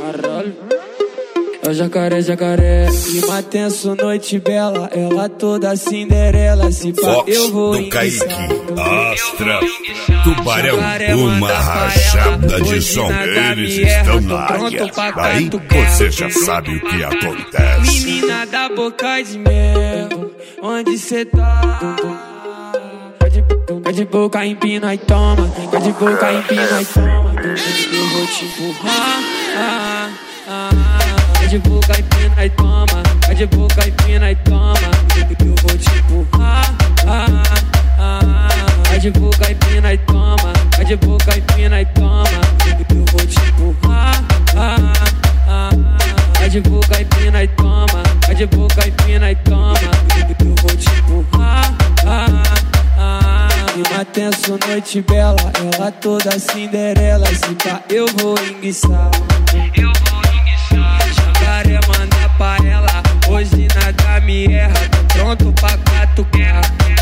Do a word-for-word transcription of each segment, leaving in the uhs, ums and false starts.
Caralho. É o jacaré, jacaré. Clima tenso, noite bela. Ela toda Cinderela. Se pá, eu vou do Kaique, Astra, Tubarão, uma rajada de som. Eles estão na área. Aí você já sabe o que acontece. Menina da boca de mel, onde cê tá? Quer de boca, empina e toma. Quer de boca, empina e toma. Eu vou te empurrar. Ah, ah, ah. Quer de boca, empina e toma. Quer de boca, empina e toma. Eu vou te empurrar. Ah, ah, ah. Quer de boca, empina e toma. Quer de boca, empina e toma. Eu vou te empurrar. Ah, ah, ah. Quer de boca, empina e toma. Quer de boca, empina e toma. Eu vou te empurrar. Ah, ah. Clima tenso, noite bela. Ela toda Cinderela. Se pá, eu vou enguiçar. Eu vou enguiçar. Jacaré manda pra ela. Hoje nada me erra. Tô pronto pra catucar.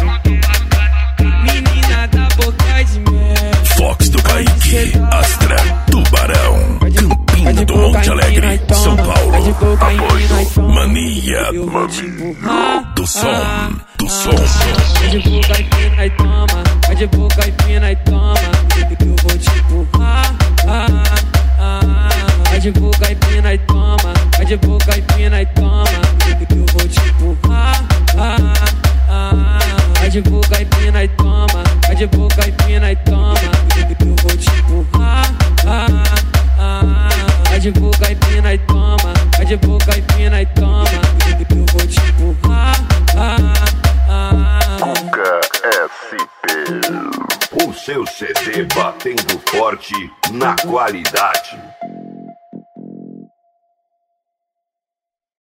Menina da boca de mel. Fox do Kaique, Astra, Tubarão, Campina do Monte Alegre, São Paulo. Apoio, Mania, Mania do som, do som. Vai de boca e pina e toma. Vai de boca e pina e toma. Eu vou te empurrar. Ah, ah, vai de boca e pina e toma. Vai de boca e pina e toma. Eu vou te empurrar. Ah, ah, vai de boca e pina e toma. Vai de boca e pina e toma. Eu vou te empurrar. Ah, ah, vai de boca e pina e toma. Vai de boca e pina e toma. Eu vou te empurrar. Ah, ah. Cuca S P. O seu C D batendo forte na qualidade.